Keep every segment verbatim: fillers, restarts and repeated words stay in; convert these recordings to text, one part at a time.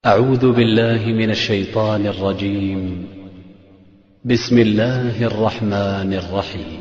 أعوذ بالله من الشيطان الرجيم. بسم الله الرحمن الرحيم.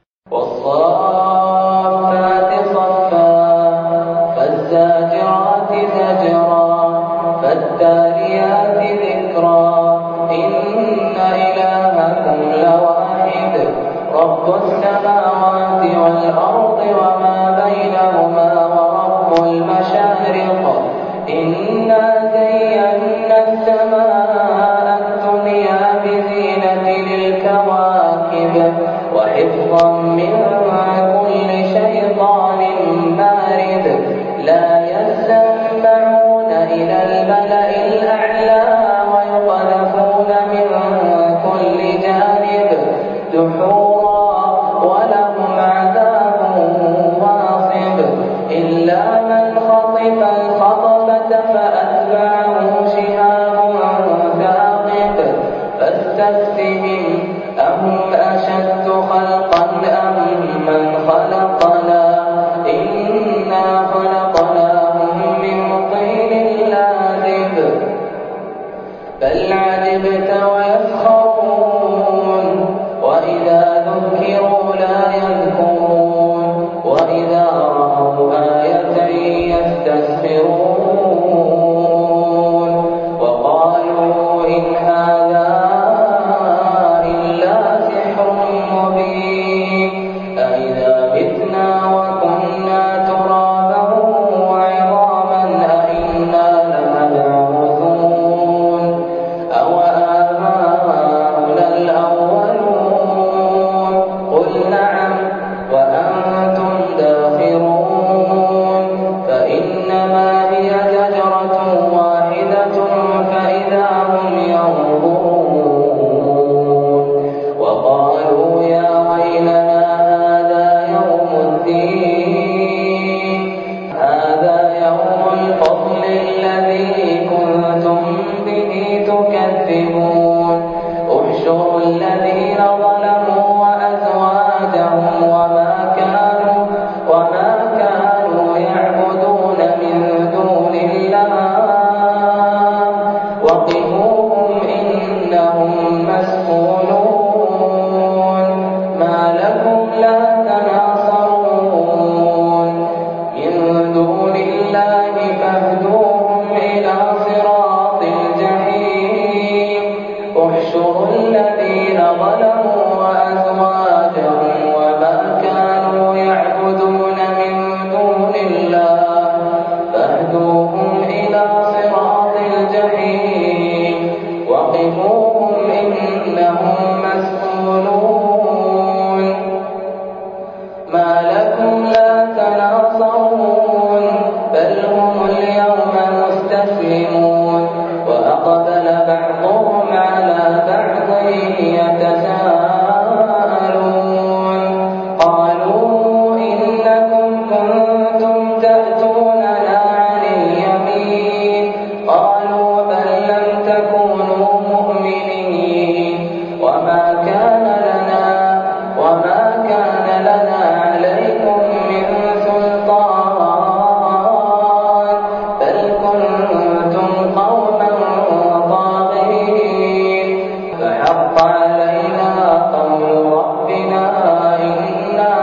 والصافات صفا فالزاجرات زجرا فالتاليات ذكرا إن إلهكم لواحد رب السماوات والأرض وما بينهما ورب المشارق إنا زينا السماء الدنيا بزينة للكواكب وحفظا من كل شيطان مارد لا يسمعون إلى الملأ الأعلى ويقذفون من كل جانب دحورا ولهم عذاب واصب إلا من خطف الخطفة فأتبعه شهاب ثاقب فاستفتهم أهم أشد خلقا أم من خلقنا إنا خلقناهم من طين لازب بل عجبت ويسخرون وإذا ذكروا لا يذكرون وإذا رأوا آية يستسخرون وقالوا إن هذا إلا سحر مبين أإذا متنا وكنا ترابا وعظاما أإنا لمبعوثون أو آباؤنا الأولون قل نعم وأنتم داخرون فإنما هي زجرة واحدة فإذا هم ينظرون وقالوا يا ويلنا هذا يوم الدين هذا يوم الفصل الذي كنتم به تكذبون احشروا الذين ظلموا وأزواجهم وما كانوا وما كانوا يعبدون من دون الله وقفوهم إنهم مسؤولون ما لكم لا تناصرون من دون الله فاهدوهم إلى صراط الجحيم احشروا الذين ظلموا وأزواجهم وما كانوا يعبدون من دون الله فاهدوهم إلى صراط الجحيم وقفوهم إنهم مسؤولون ما لكم لا تناصرون بل هم اليوم مستسلمون وأقبل بعضهم على بعض يتساءلون قالوا إنكم كنتم تأتوننا عن اليمين قالوا بل لم تكونوا مؤمنين وما كان لنا وما كان لنا عليكم من سلطان بل كنتم قوما طاغين فحق علينا قول ربنا إنا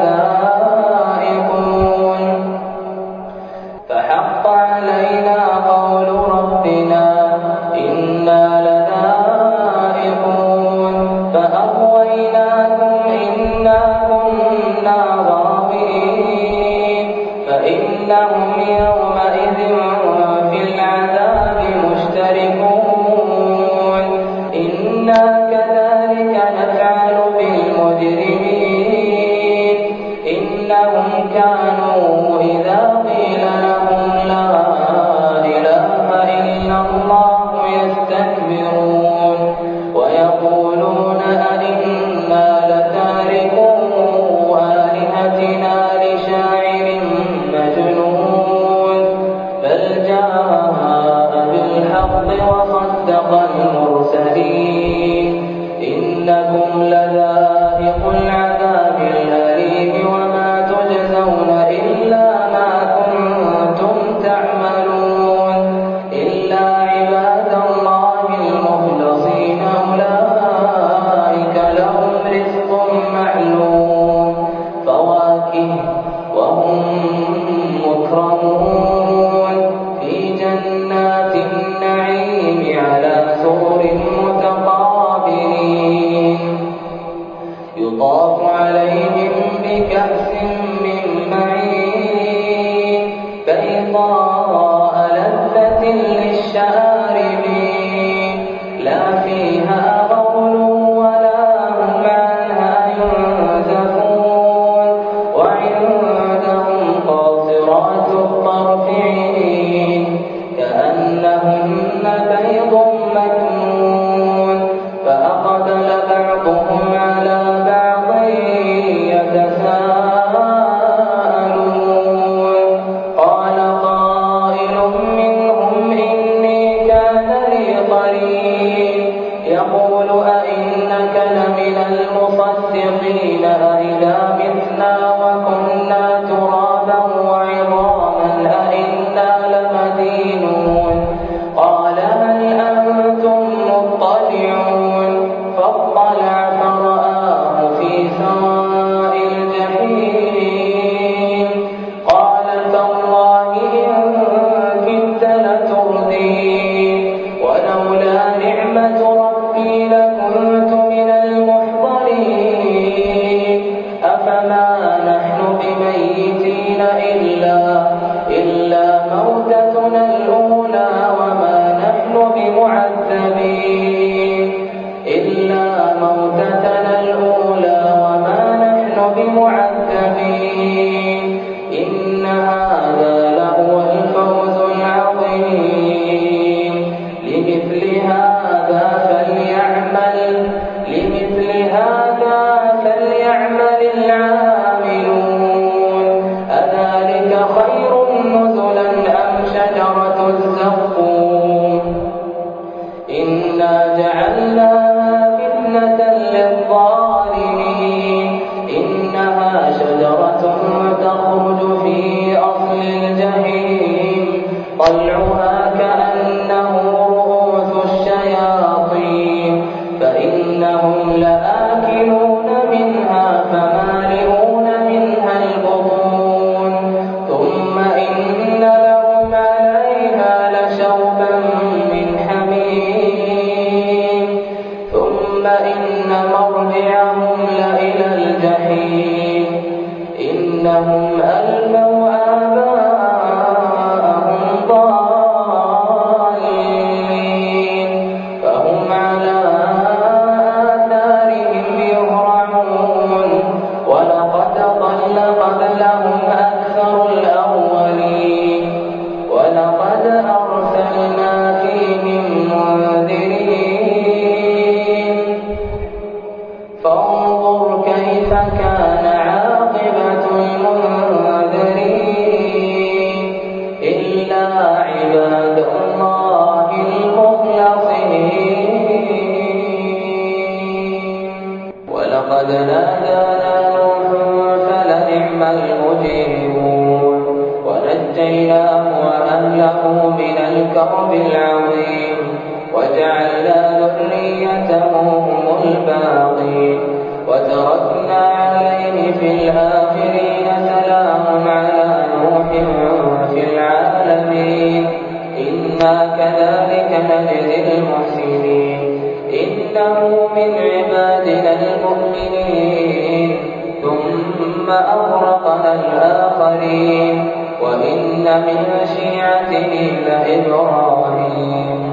لذائقون فحق علينا قول ربنا إنا لذائقون فأغويناكم إنا كنا غاوين فإنهم يومئذ في العذاب مشتركون إنا كذلك نفعل بالمجرمين إنهم كانوا إذا قيل لهم لا إله إلا الله يستكبرون ويقولون أئنا لتاركو آلهتنا لشاعر مجنون بل جاء بالحق وصدق المرسلين إنكم لذائق العذاب الأليم وما تجزون إلا ما كنتم تعملون إلا بيض مكنون فأقبل بعضهم على بعض يتساءلون قال قائل منهم إني كان لي قرين يقول أئنك لمن المصدقين أئذا متنا وكنا ترابا وعظاما أئنا لمدينون قال هل أنتم مطلعون فاطلع فرآه في سواء الجحيم قال تالله إن كدت لتردين ولولا نعمة ربي لكنت من المحضرين أفما نحن بميتين إلا إلا موتتنا الأولى وما نحن بمعذبين إلا موتتنا الأولى وما نحن بمعذبين إن هذا لهو الفوز العظيم لمثل هذا فليعمل لمثل هذا فليعمل العاملون أذلك خير نزلا أم شجرة الزقوم إنا جعلناها فتنة للظالمين إنها شجرة تخرج في أصل الجحيم طلعها كأنه رؤوس الشياطين فإنهم لآكلون منها فمالئون منها البطون ثم إن لهم عليها لشوبا من حميم ثم إن مرجعهم لإلى الجحيم إنهم ألفوا آباءهم ضالين فهم على آثارهم يهرعون ولقد ضل قبلهم أكثر الأولين ولقد أرسلنا فيهم منذرين فانظر كيف كان عاقبة المنذرين إلا عباد الله المخلصين ولقد نادانا نوح فلنعم المجيبون ونجيناه وأهله من الكرب العظيم وجعلنا ذريته هم الباقين وتركنا عليه في الآخرين سلام على نوح في العالمين إنا كذلك نجزي المحسنين إنه من عبادنا المؤمنين ثم أغرقنا الآخرين وإن من شيعته لإبراهيم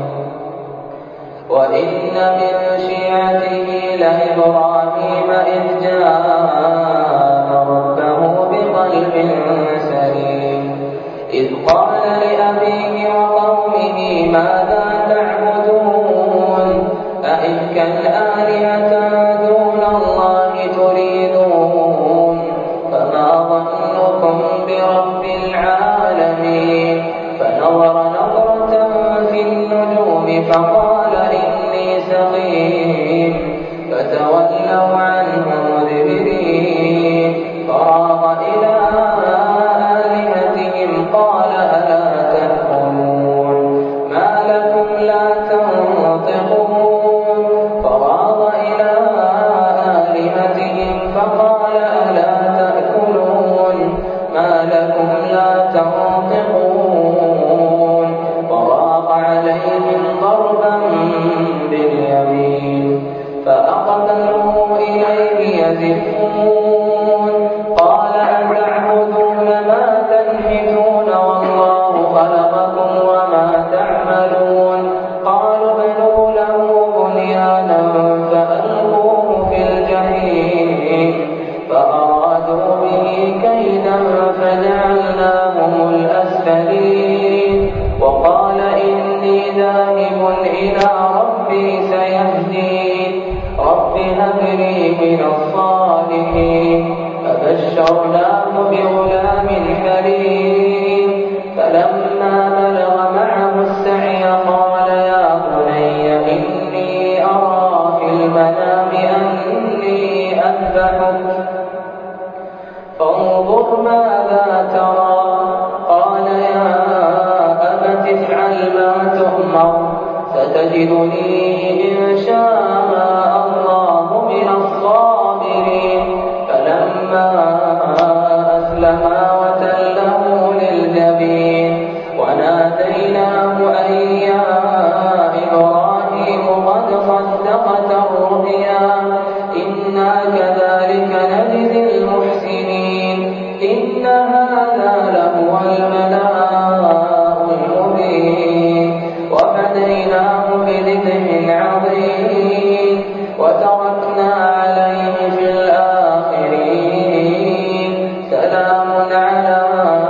وإن من شيعته لإبراهيم إذ جاء ربه بقلب سليم إذ قال لأبيه وقومه ماذا تعبدون أئفكا آلهة دون الله تريدون فما ظنكم برب العالمين فنظر نظرة في النجوم فقال إني سقيم فتولوا عنه مدبرين فراغ إلى آلهتهم قال ألا تأكلون ما لكم لا تنطقون فراغ إلى آلهتهم فقال ألا تأكلون ما لكم لا تنطقون فراغ عليهم ضربا باليمين فأقبلوا إليه يزفون قال أتعبدون ما تنحتون والله خلقكم وما تعملون قالوا ابنوا له بنيانا فألقوه في الجحيم فأرادوا به كيدا فجعلناهم الأسفلين وقال إني ذاهب إلى ربي سيهدين رب هب لي من الصالحين فبشرناه بغلام حليم فلما بلغ معه السعي قال يا بني إني أرى في المنام أني أذبحك فانظر ماذا ترى قال يا أبت افعل ما تؤمر ستجدني إن شاء الله من الصابرين فلما أسلما وتله للجبين وناديناه أن يا إبراهيم قد صدقت الرؤيا إنا كذلك نجزي المحسنين إن هذا لهو البلاء المبين وفديناه بذبح عظيم وتركنا عليه في الآخرين سلام على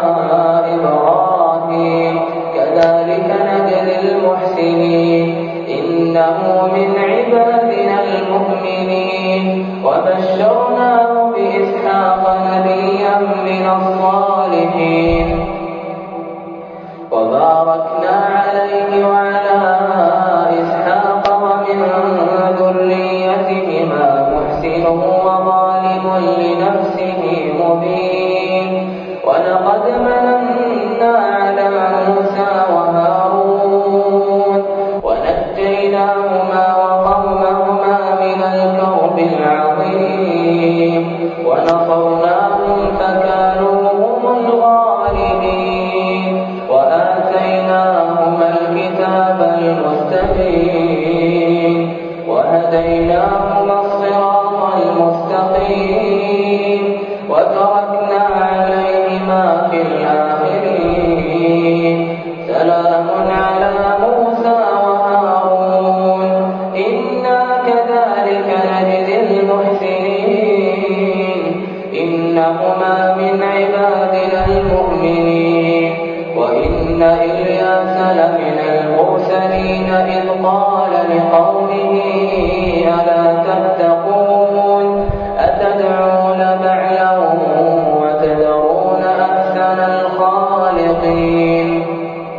إبراهيم كذلك نجزي المحسنين إنه من عبادنا المؤمنين وبشرناه بإسحاق نبيا من الصالحين وباركنا عليه وعلى إسحاق ومن ذريتهما محسن وظالم لنفسه مبين ولقد مننا على موسى وهارون ونجيناهما وقومهما من الكرب العظيم ونصرناهم فكانوا هم الغالبين وآتيناهما الكتاب المستبين وهديناهما الصراط المستقيم وتركنا عليهما في الآخرين سلام على موسى وهارون إنا كذلك نجزي المحسنين إنهما من عبادنا المؤمنين وإن إلياس لمن المرسلين إذ قال لقومه ألا تتقون أتدعون بعلا وتذرون أحسن الخالقين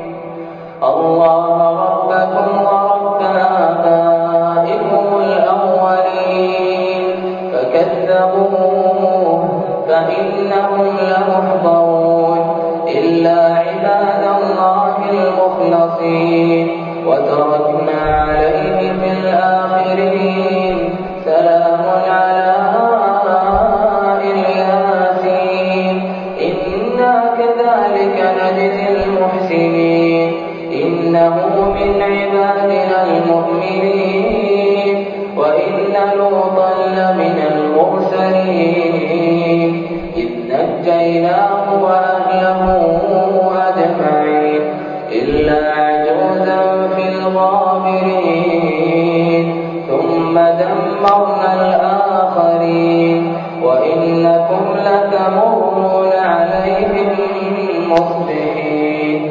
الله ربكم ورب آبائكم الأولين فكذبوه فإنهم لمحضرون إلا عباد الله المخلصين وتركنا عليه في الآخرين سلام على الياسين إنا كذلك نجزي المحسنين إنه من عبادنا المؤمنين وإن لوطا لمن المرسلين إذ نجيناه وأهله أجمعين إلا عجوزا في الغابرين ثم دمرنا الآخرين وإنكم لتمرون عليهم مصبحين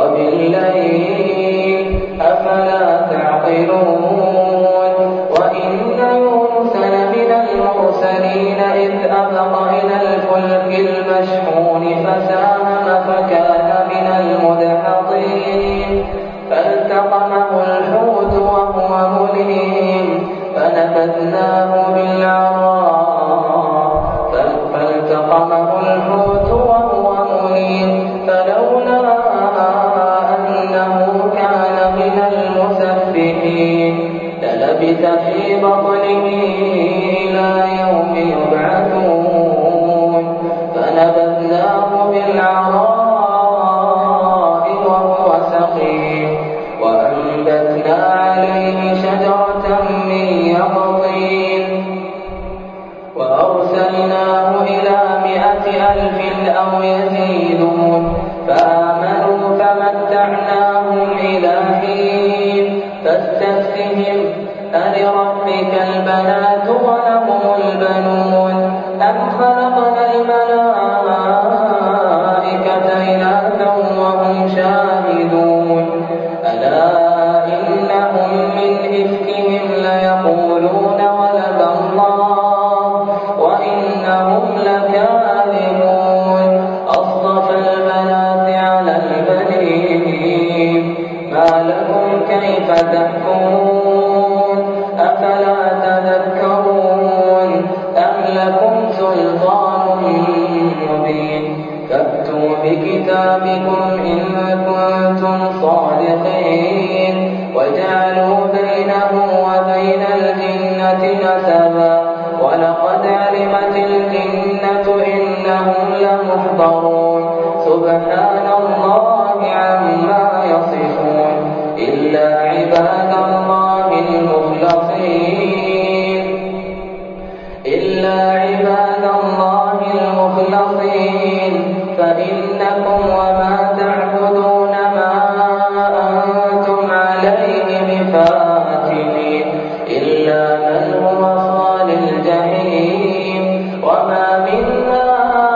وبالليل أفلا تعقلون وإن يونس لمن المرسلين إذ أبق إلى الفلك المشحون فساهم فكان من المدحضين فالتقمه الحوت وهو مليم فنبذناه بالعراء فالتقمه الحوت وهو مليم فلولا أنه كان من المسبحين للبث في بطنه إلى يوم يبعثون فنبذناه بالعراء وهو سقيم وأنبتنا عليه شجرة من يقطين وأرسلناه إلى مائة ألف أو يزيدون فآمنوا فمتعناهم إلى حين فاستفتهم ألربك البنات ولهم البنون أم خلقنا الملائكة إناثا وهم شاهدون ألا إنا كيف تحكمون أفلا تذكرون أم لكم سلطان مبين فأتوا بكتابكم إن كنتم صادقين وجعلوا بينه وبين الجنة نسبا ولقد علمت الجنة إنهم لمحضرون سبحان الله عما يصفون إلا عباد الله المخلصين إلا عباد الله المخلصين فإنكم وما تعبدون ما أنتم عليه بفاتنين إلا من هو صال الجحيم وما منا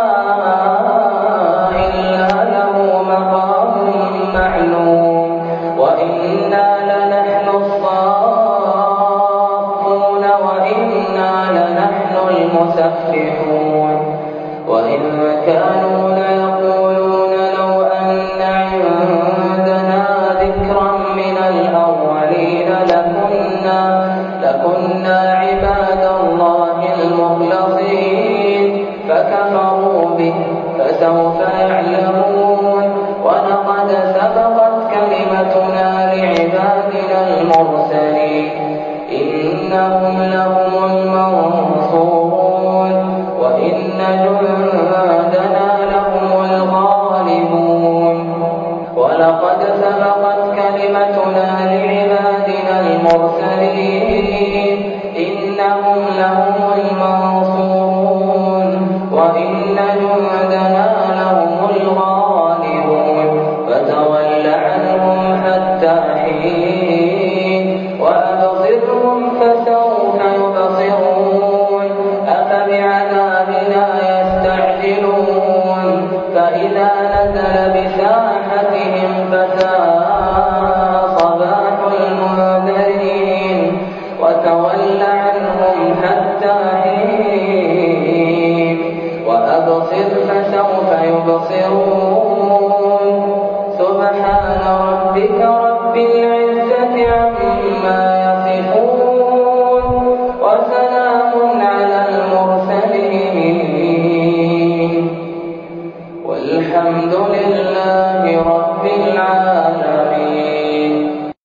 إلا له مقام معلوم وإنا لنحن الصافون وإنا لنحن المسبحون وإن كانوا ليقولون لو أن عندنا ذكرا من الأولين لكنا لكنا عباد الله المخلصين فكفروا به فسوف يعلمون ولقد سبقت كلمتنا لعبادنا المرسلين إنهم لهم المنصورون وإن جندنا لهم الغالبون ولقد سبقت كلمتنا لعبادنا المرسلين إنهم لهم المنصورون وإن جندنا لهم الغالبون فتول عنهم حتى حين وأبصرهم فسوف يبصرون أفبعذابنا يستعجلون فإذا نزل بساحتهم فساء صباح المنذرين وتول عنهم حتى حين وأبصر فسوف يبصرون